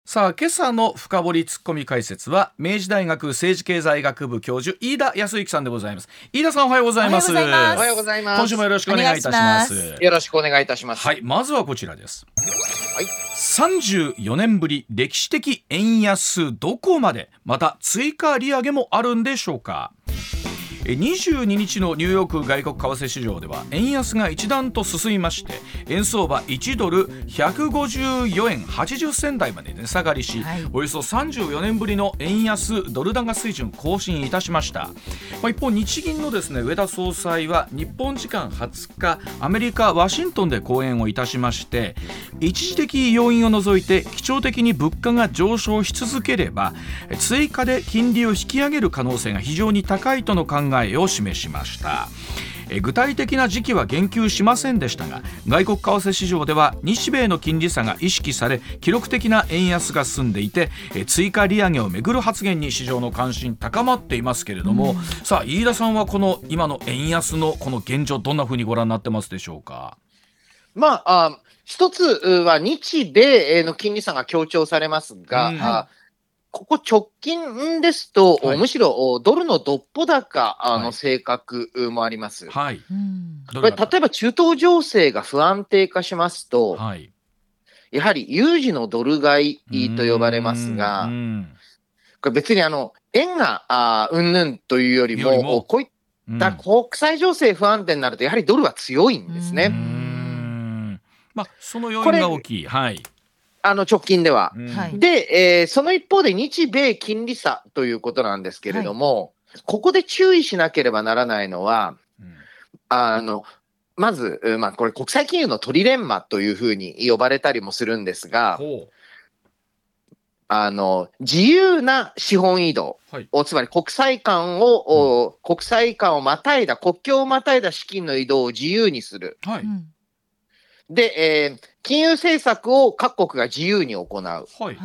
さあ、今朝の深掘りツッコミ解説は明治大学政治経済学部教授飯田康之さんでございます。飯田さん、おはようございます。 おはようございます。 今週もよろしくお願いいたします。 よろしくお願いいたします。 はい、まずはこちらです。 はい、 34年ぶり歴史的円安、どこまで、また追加利上げもあるんでしょうか。22日のニューヨーク外国為替市場では円安が一段と進みまして、円相場1ドル154円80銭台まで値下がりし、およそ34年ぶりの円安ドル高水準更新いたしました。一方、日銀のですね、植田総裁は日本時間20日アメリカ・ワシントンで講演をいたしまして、一時的要因を除いて基調的に物価が上昇し続ければ追加で金利を引き上げる可能性が非常に高いとの考えを示しました。具体的な時期は言及しませんでしたが、外国為替市場では日米の金利差が意識され記録的な円安が進んでいて、追加利上げをめぐる発言に市場の関心高まっていますけれども、さあ飯田さんはこの今の円安のこの現状、どんなふうにご覧になってますでしょうか。 一つは日米の金利差が強調されますが、ここ直近ですと、むしろドルのどっぽ高の性格もあります。これ例えば中東情勢が不安定化しますと、やはり有事のドル買いと呼ばれますが、これ別に円がうんぬんというよりも、こういった国際情勢不安定になるとやはりドルは強いんですね。 その要因が大きい。 直近では。で、その一方で日米金利差ということなんですけれども、ここで注意しなければならないのは、まず、これ国際金融のトリレンマというふうに呼ばれたりもするんですが、自由な資本移動、つまり国際間をまたいだ、国境をまたいだ資金の移動を自由にする。で、金融政策を各国が自由に行う。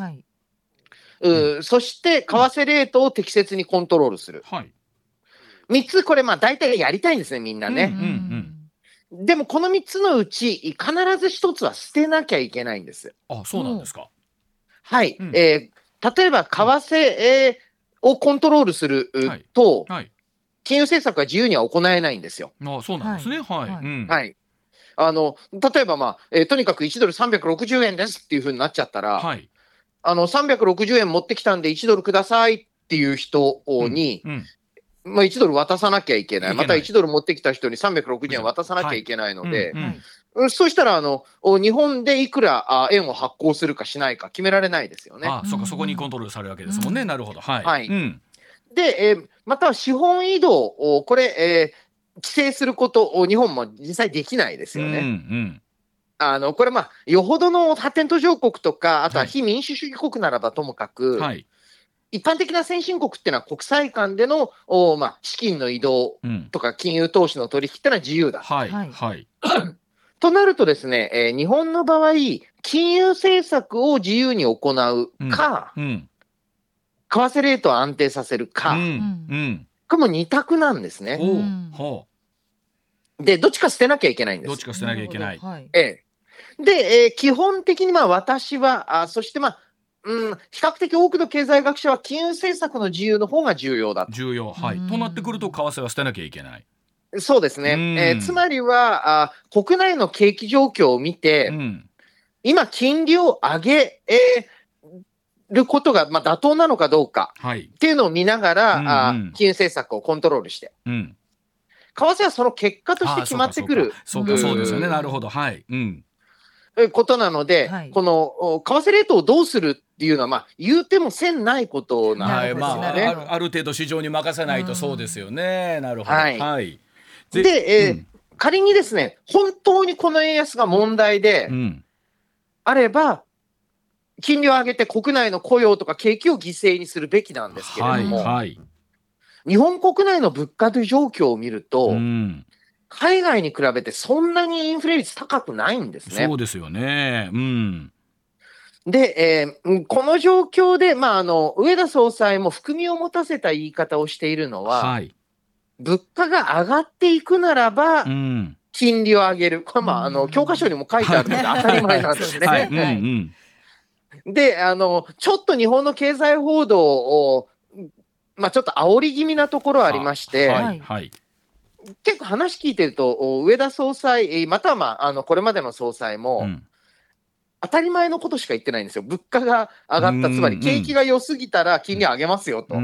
そして、為替レートを適切にコントロールする。3つ、これ、大体やりたいんですね、みんなね。でも、この3つのうち、必ず1つは捨てなきゃいけないんです。 そうなんですか。 例えば、為替をコントロールすると、金融政策は自由には行えないんですよ。 そうなんですね。 例えば、とにかく1ドル360円ですっていう風になっちゃったら、360円持ってきたんで1ドルくださいっていう人に、1ドル渡さなきゃいけない。また1ドル持ってきた人に360円渡さなきゃいけないので、そうしたら日本でいくら円を発行するかしないか決められないですよね。 そこにコントロールされるわけですもんね。なるほど。 で、または資本移動、これ、規制すること日本も実際できないですよね。これよほどの発展途上国とか、あとは非民主主義国ならばともかく、一般的な先進国っていうのは国際間での資金の移動とか金融投資の取引っていうのは自由だ。となるとですね、日本の場合、金融政策を自由に行うか、為替レートを安定させるか、これも2択なんですね。で、どっちか捨てなきゃいけないんです。 どっちか捨てなきゃいけない。 で、基本的に私は、そして比較的多くの経済学者は金融政策の自由の方が重要だと。 となってくると為替は捨てなきゃいけない。 そうですね。つまりは国内の景気状況を見て、今金利を上げることが妥当なのかどうかっていうのを見ながら、金融政策をコントロールして、為替はその結果として決まってくる。 そうですよね。なるほど。 ことなので、この為替レートをどうするっていうのは、言うてもせんないことなんですよね。 ある程度市場に任せないと。そうですよね。なるほど。 で、仮にですね、本当にこの円安が問題であれば、金利を上げて国内の雇用とか景気を犠牲にするべきなんですけれども、日本国内の物価状況を見ると、海外に比べてそんなにインフレ率高くないんですね。 そうですよね。 で、この状況で、植田総裁も含みを持たせた言い方をしているのは、物価が上がっていくならば、金利を上げる。これ教科書にも書いてあるので当たり前なんですね。 で、ちょっと日本の経済報道を、ちょっと煽り気味なところありまして、 はいはい、 結構話聞いてると、植田総裁、またはこれまでの総裁も、当たり前のことしか言ってないんですよ。物価が上がった、つまり景気が良すぎたら金利上げますよと。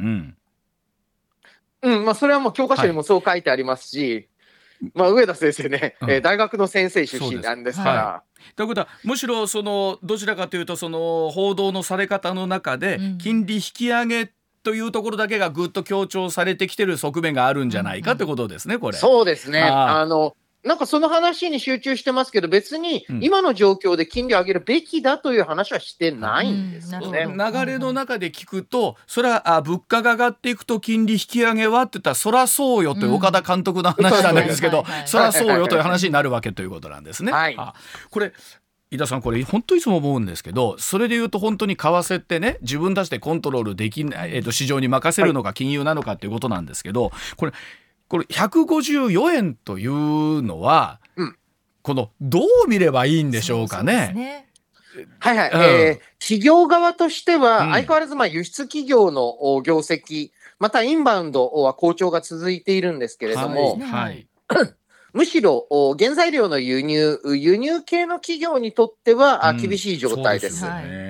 それはもう教科書にもそう書いてありますし、植田先生ね、大学の先生出身なんですから。 ということはむしろどちらかというと報道のされ方の中で金利引き上げというところだけがぐっと強調されてきてる側面があるんじゃないかってことですね、これ。 そうですね。なんかその話に集中してますけど、別に今の状況で金利を上げるべきだという話はしてないんですよね。 流れの中で聞くと、それは物価が上がっていくと金利引き上げはって言ったらそらそうよという岡田監督の話なんですけど、そらそうよという話になるわけということなんですね。これ井田さん、これ本当にいつも思うんですけど、それでいうと本当に為替ってね、自分たちでコントロールできない、市場に任せるのか金融なのかということなんですけど、これ154円というのは、このどう見ればいいんでしょうかね。 企業側としては相変わらず輸出企業の業績、またインバウンドは好調が続いているんですけれども、むしろ原材料の輸入系の企業にとっては厳しい状態です。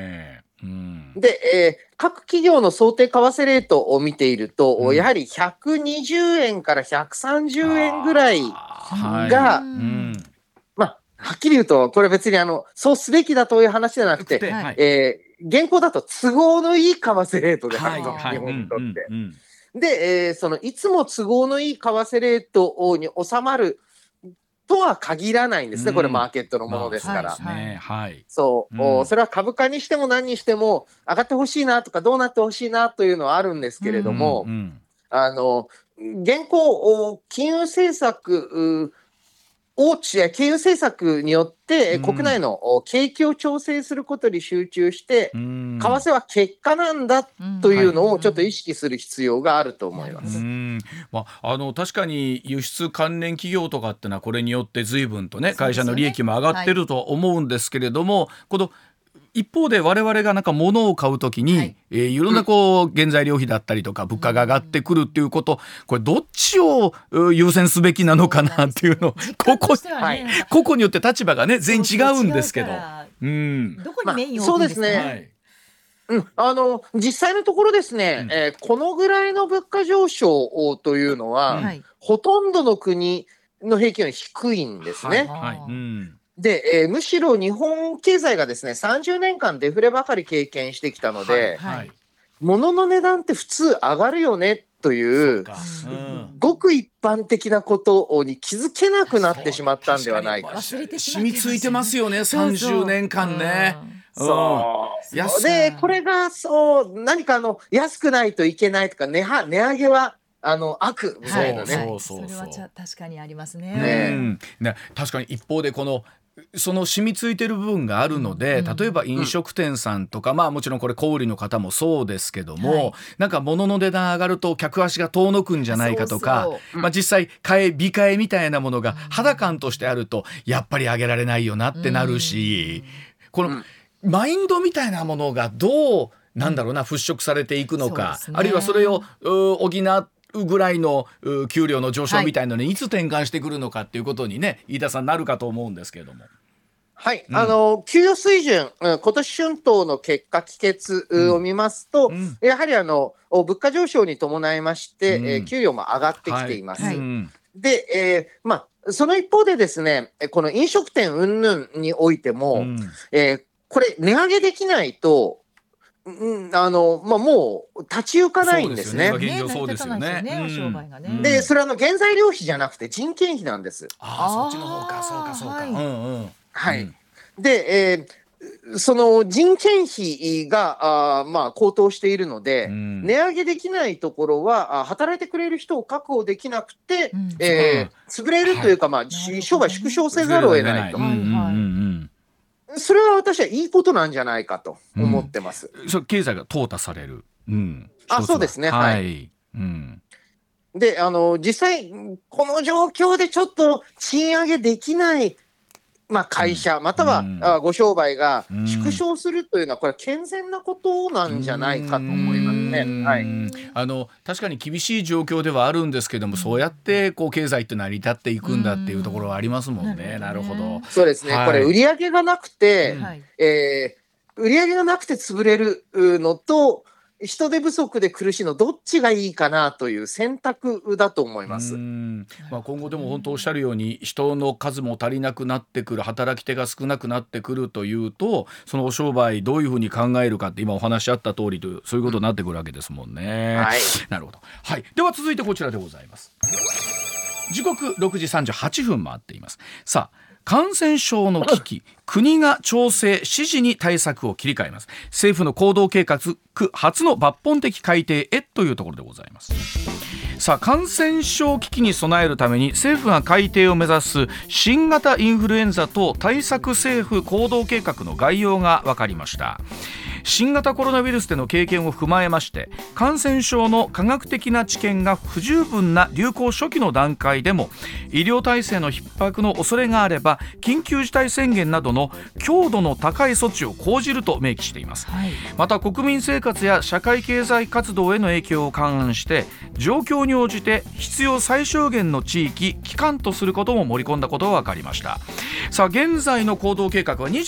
で、各企業の想定為替レートを見ていると、やはり120円から130円ぐらいが、はっきり言うと、これ別にそうすべきだという話じゃなくて、現行だと都合のいい為替レートであると、日本にとって。で、いつも都合のいい為替レートに収まるとは限らないんですね、これマーケットのものですから。それは株価にしても何にしても上がってほしいなとかどうなってほしいなというのはあるんですけれども、現行金融政策金融政策によって国内の景気を調整することに集中して、為替は結果なんだというのをちょっと意識する必要があると思います。 確かに輸出関連企業とかってのはこれによって随分とね、会社の利益も上がってるとは思うんですけれども、この一方で我々がなんか物を買うときに、いろんな原材料費だったりとか物価が上がってくるっていうこと、これどっちを優先すべきなのかなっていうのを個々によって立場がね全然違うんですけど、 どこにメインを置くんですか。 そうですね。実際のところですね、このぐらいの物価上昇というのは、ほとんどの国の平均より低いんですね。で、むしろ日本経済がですね、30年間デフレばかり経験してきたので、物の値段って普通上がるよねという、ごく一般的なことに気づけなくなってしまったんではないか。 染みついてますよね、30年間ね。 で、これが何か安くないといけないとか、値上げは悪みたいなね。 それは確かにありますね。 確かに一方でその染みついてる部分があるので、例えば飲食店さんとか、もちろんこれ小売りの方もそうですけども、なんか物の値段上がると客足が遠のくんじゃないかとか、実際控えみたいなものが肌感としてあるとやっぱり上げられないよなってなるし、このマインドみたいなものがどう払拭されていくのか、あるいはそれを補うぐらいの給料の上昇みたいなのにいつ転換してくるのかっていうことにね、飯田さんなるかと思うんですけれども。 給与水準、今年春闘の結果帰結を見ますと、やはり物価上昇に伴いまして、給与も上がってきています。で、その一方でですね、この飲食店云々においても、これ値上げできないともう立ち行かないんですね。で、それは原材料費じゃなくて人件費なんです。 そっちの方か、そうか。 で、その人件費が高騰しているので、値上げできないところは働いてくれる人を確保できなくて、潰れるというか、商売縮小せざるを得ないと。それは私はいいことなんじゃないかと思ってます。 経済が淘汰される。 そうですね。で、実際この状況でちょっと賃上げできない会社またはご商売が縮小するというのはこれは健全なことなんじゃないかと思いますね。はい、 確かに厳しい状況ではあるんですけども、そうやってこう経済って成り立っていくんだっていうところはありますもんね。なるほど。 そうですね、これ売り上げがなくて、売り上げがなくて潰れるのと人手不足で苦しいのどっちがいいかなという選択だと思います。 今後でも本当おっしゃるように人の数も足りなくなってくる、働き手が少なくなってくるというと、そのお商売どういうふうに考えるかって今お話あった通りというそういうことになってくるわけですもんね。なるほど。では続いてこちらでございます。時刻6時38分回っています。さあ、感染症の危機、国が調整指示に対策を切り替えます。政府の行動計画初の抜本的改定へというところでございます。さあ、感染症危機に備えるために政府が改定を目指す新型インフルエンザ等対策政府行動計画の概要が分かりました。新型コロナウイルスでの経験を踏まえまして、感染症の科学的な知見が不十分な流行初期の段階でも医療体制の逼迫の恐れがあれば緊急事態宣言などの強度の高い措置を講じると明記しています。また国民生活や社会経済活動への影響を勘案して状況に応じて必要最小限の地域期間とすることも盛り込んだことが分かりました。さあ、現在の行動計画は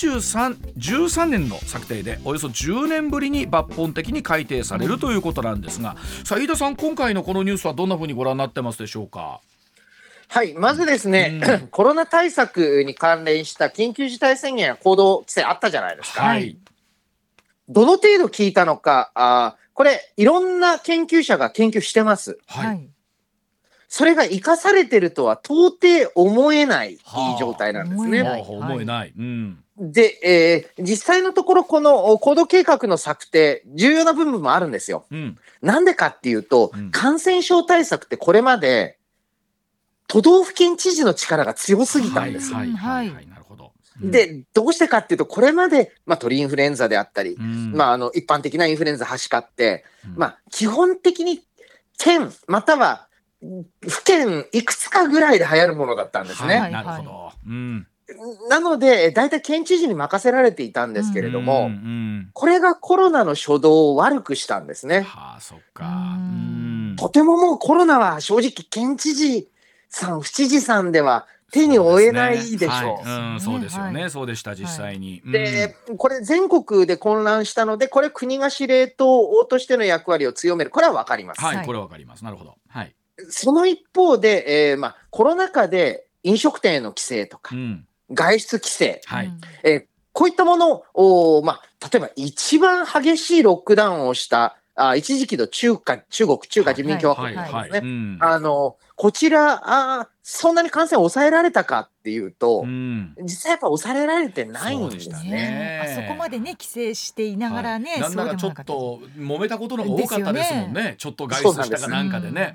13年の策定でおよそ10年ぶりに抜本的に改定されるということなんですが、さあ飯田さん、今回のこのニュースはどんなふうにご覧になってますでしょうか。 はい、まずですね、コロナ対策に関連した緊急事態宣言や行動規制あったじゃないですか。どの程度効いたのか、これいろんな研究者が研究してます。それが生かされてるとは到底思えない状態なんですね。 思えない。 で、実際のところこの行動計画の策定重要な部分もあるんですよ。なんでかっていうと、感染症対策ってこれまで都道府県知事の力が強すぎたんです。で、どうしてかっていうと、これまで、鳥インフルエンザであったり、一般的なインフルエンザはしかって、基本的に県または府県いくつかぐらいで流行るものだったんですね。 なるほど。 なので大体県知事に任せられていたんですけれども、これがコロナの初動を悪くしたんですね。 そっか。 とてももうコロナは正直県知事さん府知事さんでは手に負えないでしょう。 そうですよね。そうでした、実際に。 で、これ全国で混乱したので、これ国が司令塔としての役割を強める、これは分かります。 これは分かります。なるほど。 その一方で、コロナ禍で飲食店への規制とか、外出規制、こういったものを、例えば一番激しいロックダウンをした一時期の中国人民共和国ですね。こちらそんなに感染を抑えられたかっていうと、実際やっぱ抑えられてないんですね。 そこまでね規制していながらね、 なんならちょっと揉めたことの方が多かったですもんね。ちょっと外出したかなんかでね。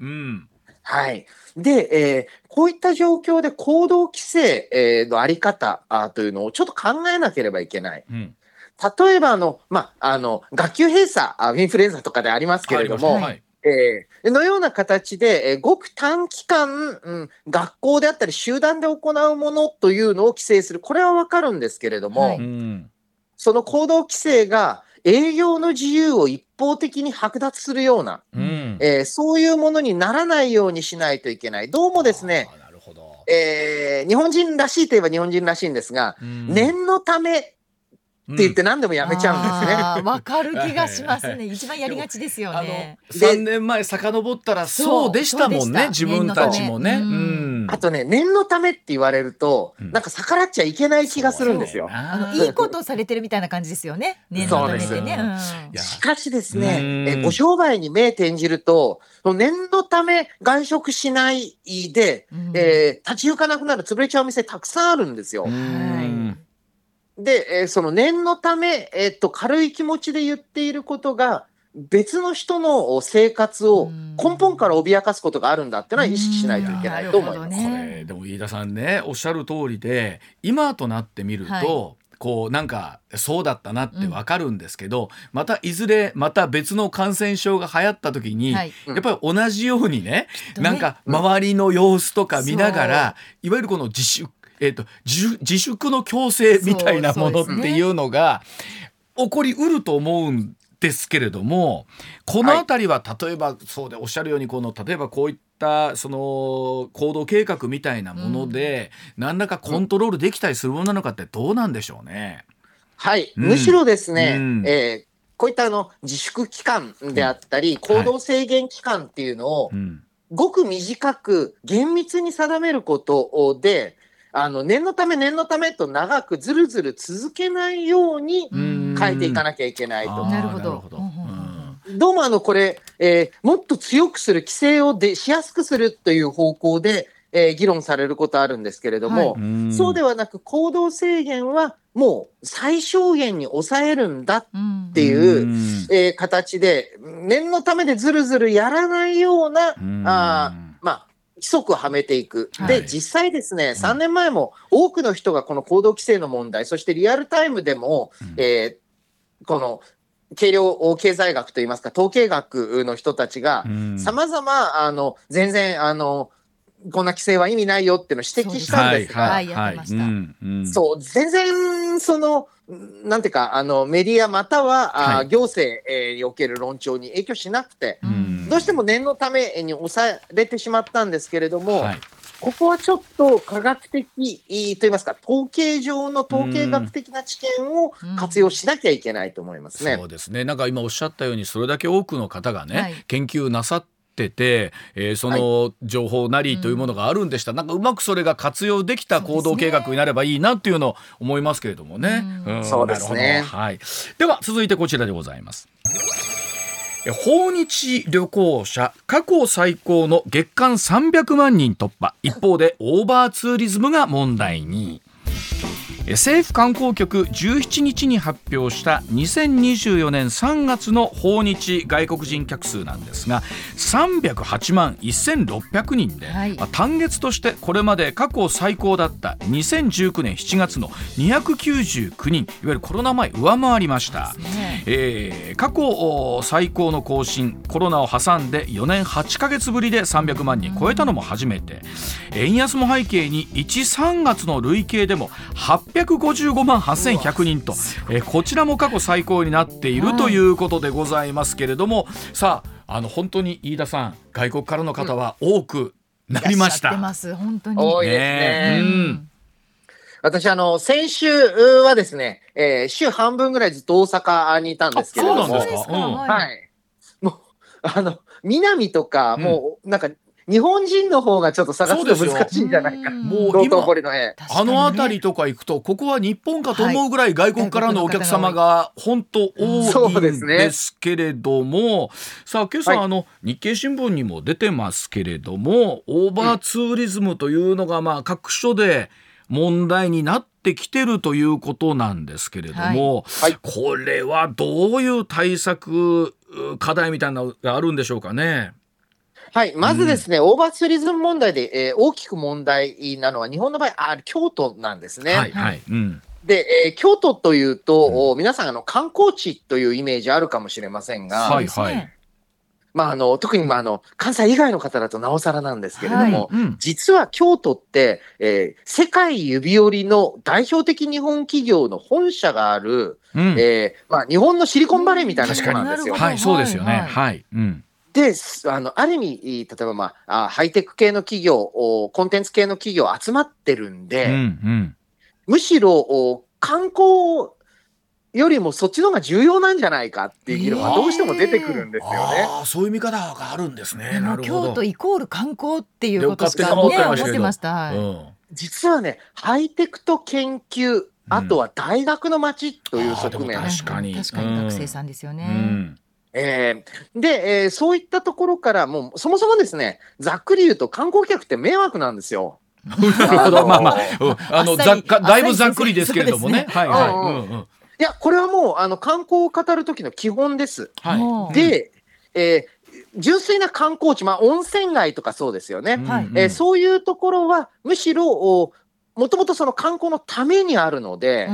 で、こういった状況で行動規制のあり方というのをちょっと考えなければいけない。例えば学級閉鎖、インフルエンザとかでありますけれども、のような形で、ごく短期間、学校であったり集団で行うものというのを規制する、これは分かるんですけれども、その行動規制が営業の自由を一方的に剥奪するような、そういうものにならないようにしないといけない。どうもですね、日本人らしいといえば日本人らしいんですが、念のためって言って何でもやめちゃうんですね。 わかる気がしますね。一番やりがちですよね。 3年前遡ったらそうでしたもんね、自分たちもね。 あとね、念のためって言われると、なんか逆らっちゃいけない気がするんですよ。 いいことをされてるみたいな感じですよね。念のためってね。 しかしですね、ご商売に目転じると、念のため外食しないで、立ち行かなくなる、潰れちゃうお店たくさんあるんですよ。で、その念のため、軽い気持ちで言っていることが別の人の生活を根本から脅かすことがあるんだってのは意識しないといけないと思います。 でも飯田さんね、おっしゃる通りで、今となってみると、こうなんかそうだったなってわかるんですけど、またいずれまた別の感染症が流行った時に、やっぱり同じようにね、なんか周りの様子とか見ながら、いわゆるこの自粛自粛の強制みたいなものっていうのが起こりうると思うんですけれども、このあたりは例えばそうでおっしゃるように例えばこういったその行動計画みたいなもので何らかコントロールできたりするものなのかってどうなんでしょうね。 はい、むしろですね、こういった自粛期間であったり、行動制限期間っていうのを、ごく短く厳密に定めることで、念のためと長くずるずる続けないように変えていかなきゃいけないと。 なるほど。 どうもこれ、もっと強くする、規制をしやすくするという方向で、議論されることあるんですけれども、そうではなく行動制限はもう最小限に抑えるんだっていう、形で、念のためでずるずるやらないような規則をはめていく。で、実際ですね、3年前も多くの人がこの行動規制の問題、そしてリアルタイムでも、この計量経済学といいますか統計学の人たちが様々全然こんな規制は意味ないよっていうのを指摘したんですが、そう全然なんていうかメディアまたは、行政、における論調に影響しなくて、どうしても念のために抑えれてしまったんですけれども、ここはちょっと科学的といいますか統計上の統計学的な知見を活用しなきゃいけないと思いますね。 そうですね。なんか今おっしゃったようにそれだけ多くの方がね、研究なさってて、その情報なりというものがあるんでしたら、なんかうまくそれが活用できた行動計画になればいいなっていうのを思いますけれどもね。 そうですね。 では続いてこちらでございます。訪日旅行者過去最高の月間300万人突破。一方でオーバーツーリズムが問題に。政府観光局17日に発表した2024年3月の訪日外国人客数なんですが308万1600人で、単月としてこれまで過去最高だった2019年7月の299人、いわゆるコロナ前上回りました。過去最高の更新、コロナを挟んで4年8ヶ月ぶりで300万人超えたのも初めて。円安も背景に1、3月の累計でも855万8100人と、こちらも過去最高になっているということでございますけれども、さあ本当に飯田さん外国からの方は多くなりました。 本当に多いですね。私先週はですね、週半分ぐらいずっと大阪にいたんですけれども、もう南とかもうなんか日本人の方がちょっと探すと難しいんじゃないか。 もう今辺りとか行くとここは日本かと思うぐらい外国からのお客様が本当多いんですけれども、さあ今朝日経新聞にも出てますけれども、オーバーツーリズムというのが各所で問題になってきてるということなんですけれども、これはどういう対策課題みたいなのがあるんでしょうかね。 まずですね、オーバーツーリズム問題で、大きく問題なのは日本の場合京都なんですね。で、京都というと、皆さん観光地というイメージあるかもしれませんが、特に関西以外の方だとなおさらなんですけれども、実は京都って、世界指折りの代表的日本企業の本社がある、日本のシリコンバレーみたいなところなんですよ。 そうですよね。 で、ある意味、例えばハイテク系の企業、コンテンツ系の企業集まってるんで、むしろ観光よりもそっちの方が重要なんじゃないかっていう議論はどうしても出てくるんですよね。 そういう見方があるんですね。 京都イコール観光っていうことしか思ってました。 実はね、ハイテクと研究、あとは大学の街という側面。 確かに学生さんですよね。 で、そういったところからもうそもそもですね、ざっくり言うと観光客って迷惑なんですよ。 だいぶざっくりですけれどもね。 いや、これはもう観光を語る時の基本です。で、純粋な観光地、温泉街とかそうですよね。そういうところはむしろもともとその観光のためにあるので、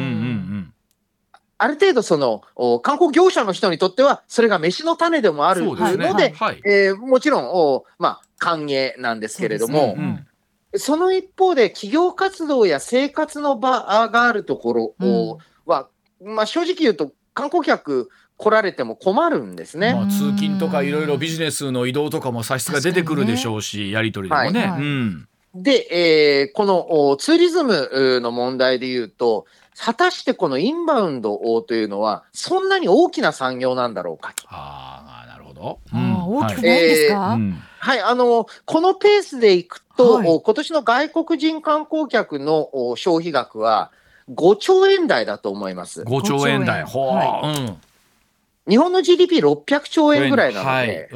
ある程度観光業者の人にとってはそれが飯の種でもあるので、もちろん歓迎なんですけれども、 その一方で企業活動や生活の場があるところは、正直言うと観光客来られても困るんですね。 通勤とかいろいろビジネスの移動とかも差し支えが出てくるでしょうし、やり取りでもね。 で、このツーリズムの問題でいうと、果たしてこのインバウンドというのはそんなに大きな産業なんだろうかと。 なるほど。 大きくないんですか？ はい、このペースでいくと、今年の外国人観光客の消費額は5兆円台だと思います。 5兆円台。 日本の GDP600 兆円ぐらいなので、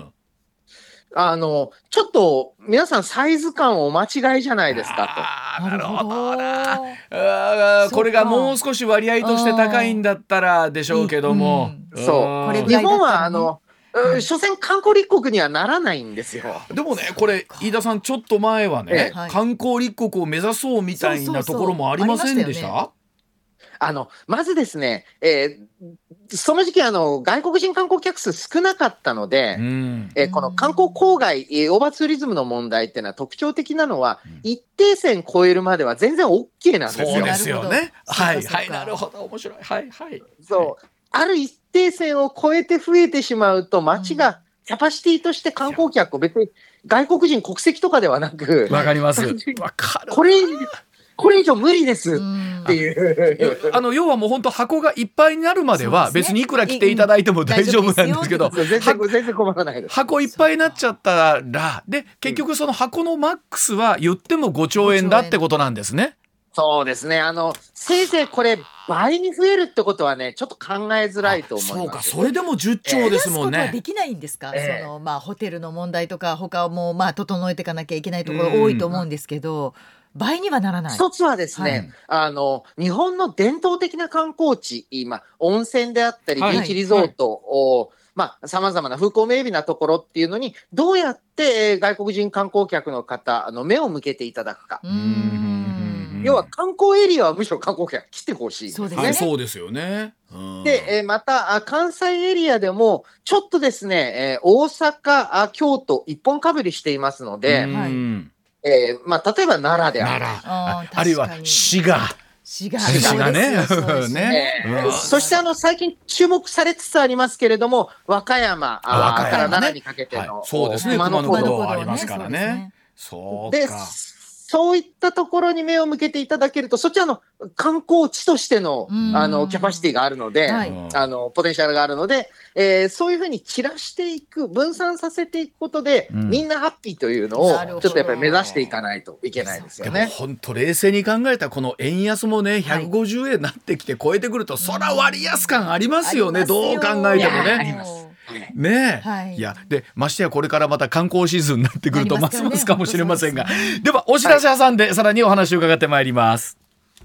ちょっと皆さんサイズ感をお間違いじゃないですかと。なるほどな。これがもう少し割合として高いんだったらでしょうけども、 そう日本は所詮観光立国にはならないんですよ。 でもね、これ飯田さんちょっと前はね、観光立国を目指そうみたいなところもありませんでした？ まずですね、その時期外国人観光客数少なかったので、この観光郊外オーバーツーリズムの問題っていうのは特徴的なのは、一定線超えるまでは全然 OK なんですよ。 そうですよね。なるほど、面白い。 そうある一定線を超えて増えてしまうと、街がキャパシティとして観光客を別に外国人国籍とかではなく、 わかります。わかる。 これ以上無理ですっていう要はもう本当箱がいっぱいになるまでは別にいくら来ていただいても大丈夫なんですけど、 全然困らないです。 箱いっぱいになっちゃったらで結局その箱のマックスは言っても5兆円だってことなんですね。 そうですね。せいぜいこれ倍に増えるってことはね、ちょっと考えづらいと思います。 そうか、それでも10兆ですもんね。 できないんですか？ホテルの問題とか他も整えていかなきゃいけないところ多いと思うんですけど、倍にはならない。 一つはですね、日本の伝統的な観光地、温泉であったりビーチリゾートを、さまざまな風光明媚なところっていうのにどうやって外国人観光客の方目を向けていただくか。要は観光エリアはむしろ観光客来てほしいですね。 そうですよね。 で、また関西エリアでもちょっとですね、大阪、京都一本かぶりしていますので、例えば奈良である、 あるいは滋賀ね。 そして最近注目されつつありますけれども、和歌山から奈良にかけての熊野古道ありますからね。 でそういったところに目を向けていただけると、そっち観光地としてのキャパシティがあるので、ポテンシャルがあるので、そういうふうに散らしていく、分散させていくことで、みんなハッピーというのをちょっとやっぱり目指していかないといけないですよね。 でも本当冷静に考えたこの円安もね、150円になってきて超えてくると、そら割安感ありますよね。どう考えてもね。 あります。 いやでましてやこれからまた観光シーズンになってくるとますますかもしれませんが、ではお知らせ挟んでさらにお話を伺ってまいります。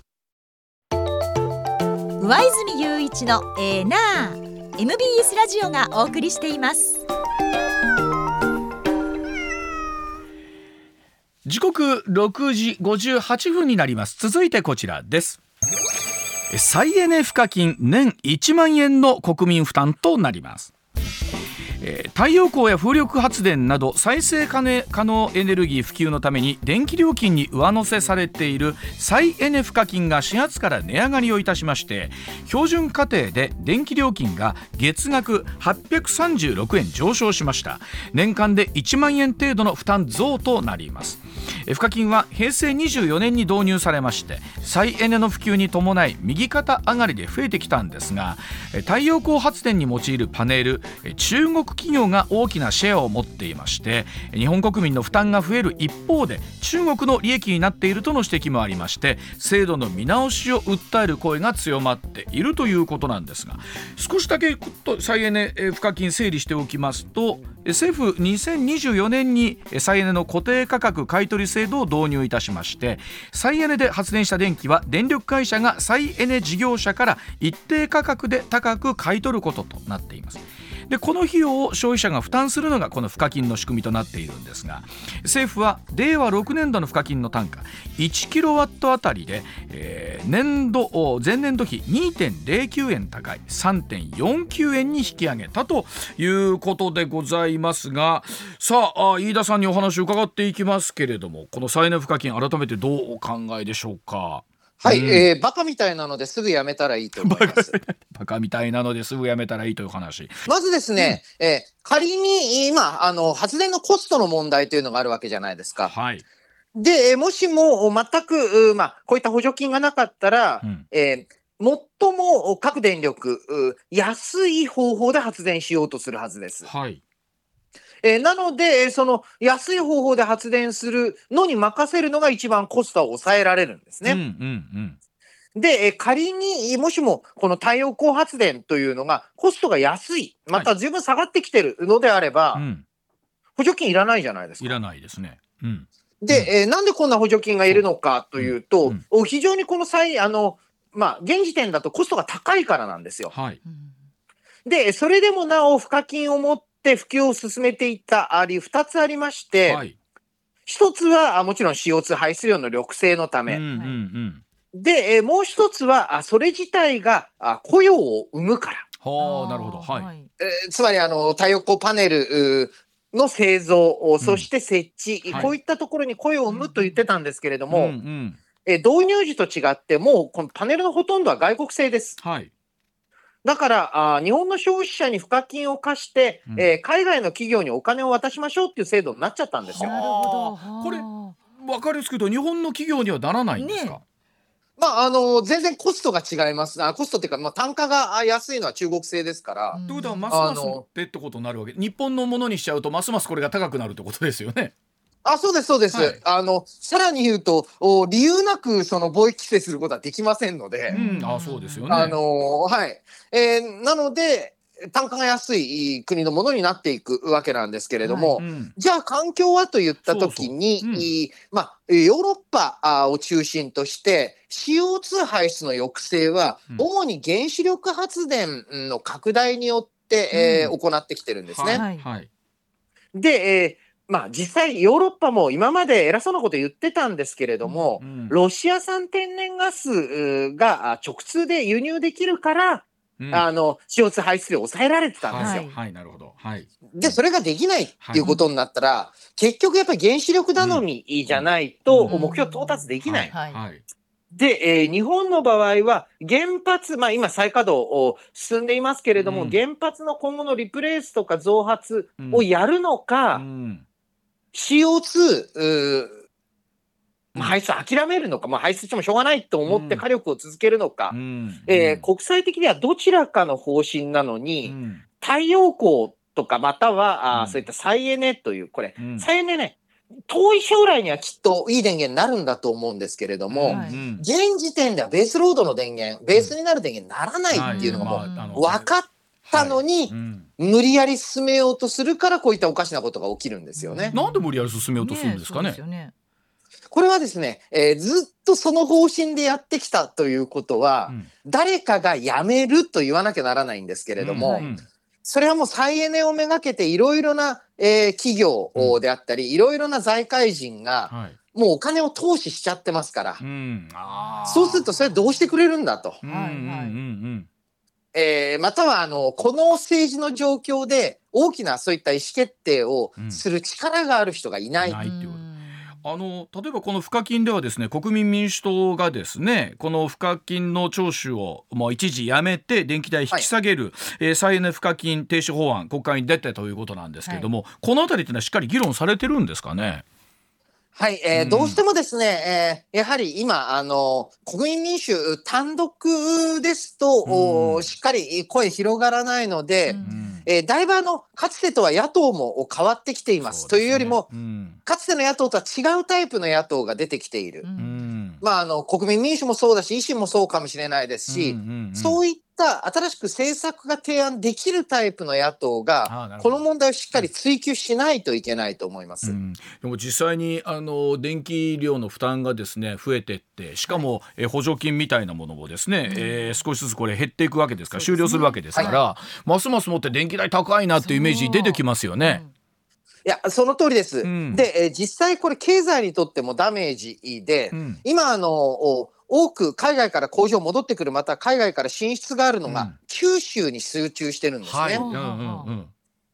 上泉雄一のなあ MBS ラジオがお送りしています。 時刻6時58分になります。続いてこちらです。再エネ賦課金年1万円の国民負担となります。太陽光や風力発電など再生可能エネルギー普及のために電気料金に上乗せされている再エネ賦課金が4月から値上がりをいたしまして、標準家庭で電気料金が月額836円上昇しました。年間で1万円程度の負担増となります。賦課金は平成24年に導入されまして、再エネの普及に伴い右肩上がりで増えてきたんですが、太陽光発電に用いるパネル、中国企業が大きなシェアを持っていまして、日本国民の負担が増える一方で中国の利益になっているとの指摘もありまして、制度の見直しを訴える声が強まっているということなんですが、少しだけ再エネ賦課金整理しておきますと、政府2024年に再エネの固定価格買取制度を導入いたしまして、再エネで発電した電気は電力会社が再エネ事業者から一定価格で高く買い取ることとなっています。でこの費用を消費者が負担するのがこの賦課金の仕組みとなっているんですが、政府は令和6年度の賦課金の単価1キロワットあたりで、前年度比 2.09 円高い 3.49 円に引き上げたということでございますが、さあ飯田さんにお話を伺っていきますけれども、この再エネ賦課金改めてどうお考えでしょうか。 はい、バカみたいなのですぐやめたらいいと思います。 バカみたいなのですぐやめたらいいという話。 まずですね、仮に今発電のコストの問題というのがあるわけじゃないですか。 はい。 で、もしも全く、こういった補助金がなかったら、最も各電力安い方法で発電しようとするはずです。 はい。 なので、その安い方法で発電するのに任せるのが一番コストを抑えられるんですね。で、仮にもしもこの太陽光発電というのがコストが安い、また十分下がってきてるのであれば、補助金いらないじゃないですか。 いらないですね。 で、なんでこんな補助金がいるのかというと、非常にこの現時点だとコストが高いからなんですよ。 はい。 で、それでもなお賦課金を持って普及を進めていった2つありまして、1つはもちろん CO2 排出量の抑制のため、で、もう1つはそれ自体が雇用を生むから。 なるほど。はい。 つまり太陽光パネルの製造、そして設置、こういったところに雇用を生むと言ってたんですけれども、導入時と違ってもうこのパネルのほとんどは外国製です。 はい。 だから日本の消費者に賦課金を貸して、海外の企業にお金を渡しましょうっていう制度になっちゃったんですよ。 なるほど。 これ分かりやすく言うと日本の企業にはならないんですか。 全然コストが違います。コストっていうか、単価が安いのは中国製ですから。 ということはますますってことになるわけ。日本のものにしちゃうとますますこれが高くなるってことですよね。 そうですそうです。さらに言うと理由なくその貿易規制することはできませんので。 そうですよね。 はい。なので単価が安い国のものになっていくわけなんですけれども、じゃあ環境はといったときに、ヨーロッパを中心として CO2 排出の抑制は主に原子力発電の拡大によって、行ってきてるんですね。で、実際ヨーロッパも今まで偉そうなこと言ってたんですけれども、ロシア産天然ガスが直通で輸入できるからCO2 排出量を抑えられてたんですよ。 なるほど。 で、それができないっていうことになったら、結局やっぱり原子力頼みじゃないと目標到達できない。で、日本の場合は原発、今再稼働を進んでいますけれども、原発の今後のリプレイスとか増発をやるのか、CO2 排出諦めるのか、排出してもしょうがないと思って火力を続けるのか、国際的にはどちらかの方針なのに、太陽光とかまたはそういった再エネという、これ、再エネね、遠い将来にはきっといい電源になるんだと思うんですけれども、現時点ではベースロードの電源、ベースになる電源にならないっていうのがもう分かったのに、無理やり進めようとするからこういったおかしなことが起きるんですよね。 なんで無理やり進めようとするんですかね。 これはですね、ずっとその方針でやってきたということは、誰かがやめると言わなきゃならないんですけれども、それはもう再エネをめがけていろいろな、企業であったり、いろいろな財界人が、もうお金を投資しちゃってますから、そうするとそれどうしてくれるんだと。またはこの政治の状況で大きなそういった意思決定をする力がある人がいない。 例えばこの賦課金ではですね、国民民主党がですね、この賦課金の徴収をもう一時やめて電気代引き下げる、再エネ賦課金停止法案国会に出てということなんですけれども、このあたりというのはしっかり議論されてるんですかね。 はい、どうしてもですね、やはり今国民民主単独ですと、しっかり声広がらないので、だいぶかつてとは野党も変わってきています。というよりも、かつての野党とは違うタイプの野党が出てきている。国民民主もそうだし維新もそうかもしれないですし、そういった新しく政策が提案できるタイプの野党がこの問題をしっかり追及しないといけないと思います。 でも実際に電気量の負担がですね増えていって、しかも、補助金みたいなものもですね、少しずつこれ減っていくわけですから、終了するわけですから、ますますもって電気代高いなっていうイメージ出てきますよね。 いや、その通りです。で、実際これ経済にとってもダメージで、今多く海外から工場戻ってくる、また海外から進出があるのが九州に集中してるんですね。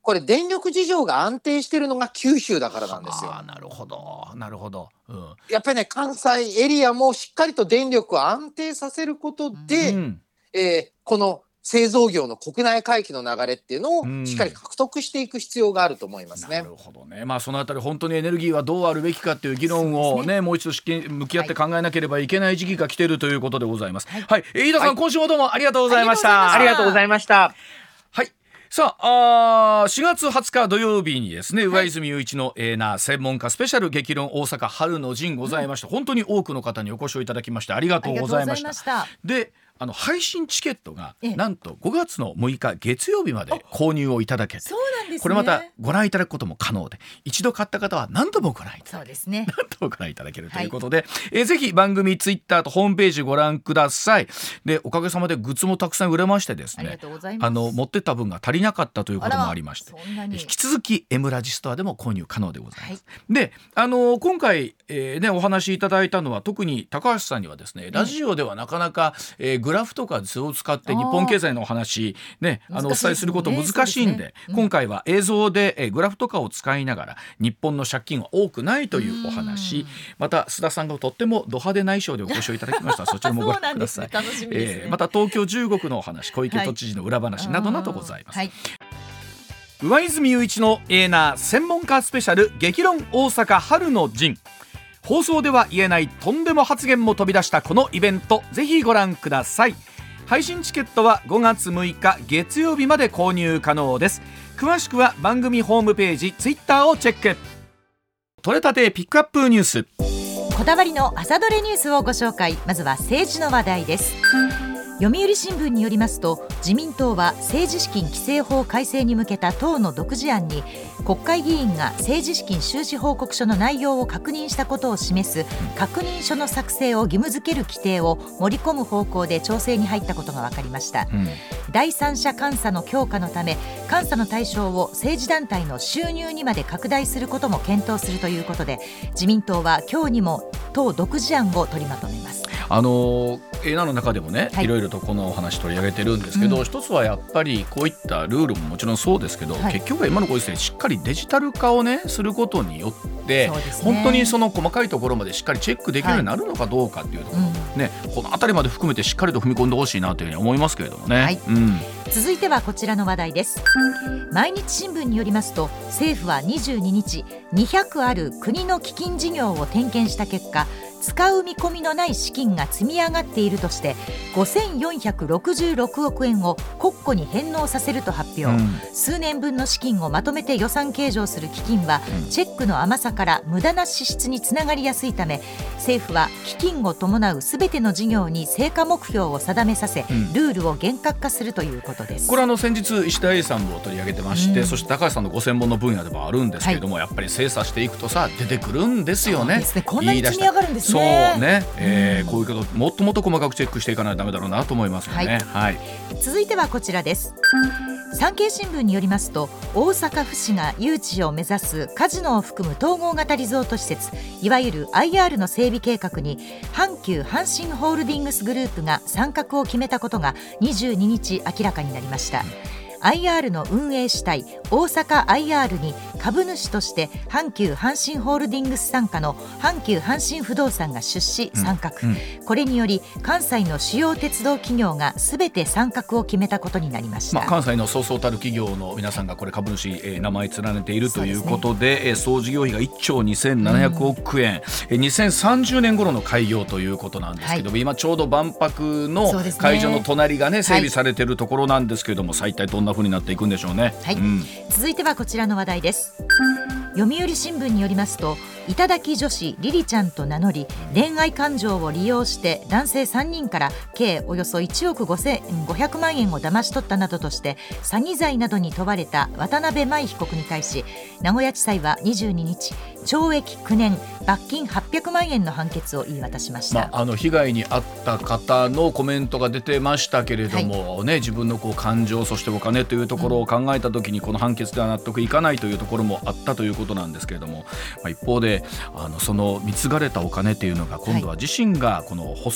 これ電力事情が安定してるのが九州だからなんですよ。 なるほどなるほど、 やっぱりね、関西エリアもしっかりと電力を安定させることで、この製造業の国内回帰の流れっていうのをしっかり獲得していく必要があると思いますね。 なるほどね。そのあたり本当にエネルギーはどうあるべきかっていう議論をね、もう一度向き合って考えなければいけない時期が来ているということでございます。はい、飯田さん、今週もどうもありがとうございました。 ありがとうございました。 はい。さあ、4月20日土曜日にですね、上泉雄一の専門家スペシャル激論大阪春の陣ございました。本当に多くの方にお越しをいただきましてありがとうございました。で、配信チケットがなんと5月の6日月曜日まで購入をいただけて、 そうなんですね、 これまたご覧いただくことも可能で、一度買った方は何度もご覧いただける、 そうですね、 何度もご覧いただけるということで、ぜひ番組ツイッターとホームページご覧ください。で、おかげさまでグッズもたくさん売れましてですね、持ってった分が足りなかったということもありまして、引き続き M ラジストアでも購入可能でございます。で、今回、お話しいただいたのは特に高橋さんにはですね、ラジオではなかなか、グラフとか図を使って日本経済のお話、お伝えすること難しいんで、今回は映像で、グラフとかを使いながら日本の借金は多くないというお話、また須田さんがとってもド派手な衣装でお越しをいただきましたそちらもご覧ください。 楽しみですね。 また東京15区のお話、小池都知事の裏話などなどございます。上泉雄一の専門家スペシャル激論大阪春の陣。放送では言えないとんでも発言も飛び出したこのイベント、ぜひご覧ください。配信チケットは5月6日月曜日まで購入可能です。詳しくは番組ホームページ、ツイッターをチェック。取れたてピックアップニュース、 こだわりの朝どれニュースをご紹介。まずは政治の話題です。読売新聞によりますと、自民党は政治資金規正法改正に向けた党の独自案に、国会議員が政治資金収支報告書の内容を確認したことを示す確認書の作成を義務付ける規定を盛り込む方向で調整に入ったことが分かりました。第三者監査の強化のため、監査の対象を政治団体の収入にまで拡大することも検討するということで、自民党は今日にも党独自案を取りまとめます。 映画の中でもね、いろいろとこのお話取り上げてるんですけど、一つはやっぱりこういったルールももちろんそうですけど、結局は今のご時世しっかりデジタル化をねすることによって、本当にその細かいところまでしっかりチェックできるようになるのかどうかっていうところ、ね、このあたりまで含めてしっかりと踏み込んでほしいなというふうに思いますけれどもね。 続いてはこちらの話題です。毎日新聞によりますと、政府は22日200ある国の基金事業を点検した結果、使う見込みのない資金が積み上がっているとして5466億円を国庫に返納させると発表。数年分の資金をまとめて予算計上する基金は、チェックの甘さから無駄な支出につながりやすいため、政府は基金を伴うすべての事業に成果目標を定めさせ、ルールを厳格化するということです。 これ先日石田英さんも取り上げてまして、そして高橋さんのご専門の分野でもあるんですけれども、やっぱり精査していくとさ出てくるんですよね。 こんなに積み上がるんですね。 そうね、こういうこともっともっと細かくチェックしていかないとダメだろうなと思いますよね。 続いてはこちらです。産経新聞によりますと、大阪府市が誘致を目指すカジノを含む統合型リゾート施設、いわゆる IR の整備計画に阪急阪神ホールディングスグループが参画を決めたことが22日明らかになりました。IR の運営主体大阪 IR に株主として阪急阪神ホールディングス傘下の阪急阪神不動産が出資参画、これにより関西の主要鉄道企業がすべて参画を決めたことになりました。 関西のそうそうたる企業の皆さんがこれ株主、名前連ねているということで、総事業費が1兆2700億円、2030年頃の開業ということなんですけども、今ちょうど万博の会場の隣がね整備されているところなんですけれども、一体どんな風になっていくんでしょうね。 続いてはこちらの話題です。読売新聞によりますと、頂女子リリちゃんと名乗り恋愛感情を利用して男性3人から計およそ1億5500万円を騙し取ったなどとして詐欺罪などに問われた渡辺舞被告に対し、名古屋地裁は22日懲役9年罰金800万円の判決を言い渡しました。 被害に遭った方のコメントが出てましたけれども、自分の感情、そしてお金というところを考えたときにこの判決では納得いかないというところもあったということなんですけれども、一方でその貢がれたお金というのが今度は自身がこの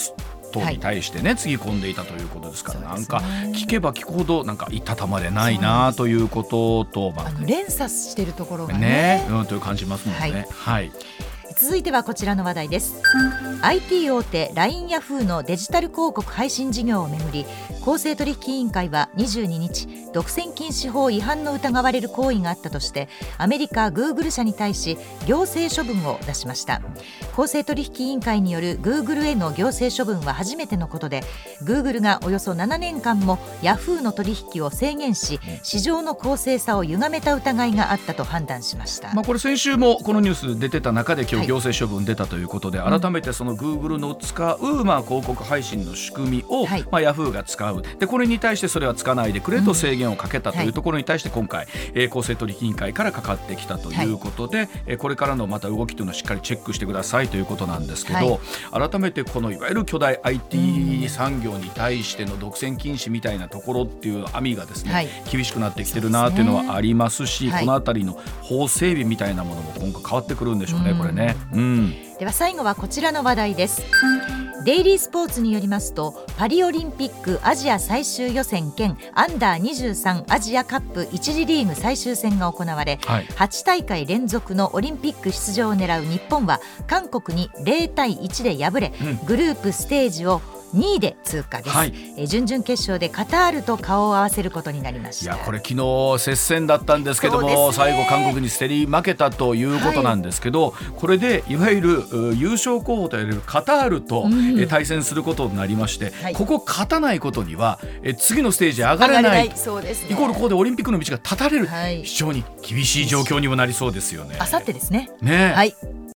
等に対してね、つぎ込んでいたということですから、なんか聞けば聞くほどなんかいたたまれないなということと、 連鎖してるところがねという感じますもんね。はい、 続いてはこちらの話題です。 IT 大手 LINE ヤフーのデジタル広告配信事業をめぐり、公正取引委員会は22日、独占禁止法違反の疑われる行為があったとしてアメリカ Google 社に対し行政処分を出しました。公正取引委員会による Google への行政処分は初めてのことで、 Google がおよそ7年間もヤフーの取引を制限し、市場の公正さを歪めた疑いがあったと判断しました。 これ先週もこのニュース出てた中で今日行政処分出たということで、改めてその Google の使う、広告配信の仕組みを、ヤフーが使う。でこれに対してそれはつかないでくれと制限をかけたというところに対して、今回、公正取引委員会からかかってきたということで、これからのまた動きというのをしっかりチェックしてくださいということなんですけど、改めてこのいわゆる巨大 IT 産業に対しての独占禁止みたいなところっていう網がですね、厳しくなってきてるなっていうのはありますし、このあたりの法整備みたいなものも今後変わってくるんでしょうね、これね。 では最後はこちらの話題です。デイリースポーツによりますと、パリオリンピックアジア最終予選兼アンダー23アジアカップ1次リーグ最終戦が行われ、8大会連続のオリンピック出場を狙う日本は韓国に0対1で敗れ、グループステージを2位で通過です。準々決勝でカタールと顔を合わせることになりました。 いやこれ昨日接戦だったんですけども、最後韓国に競り負けたということなんですけど、これでいわゆる優勝候補といわれるカタールと、対戦することになりまして、ここ勝たないことには次のステージ上がれない、 そうですね、 イコールここでオリンピックの道が断たれる、非常に厳しい状況にもなりそうですよね。 あさってですね。 ね、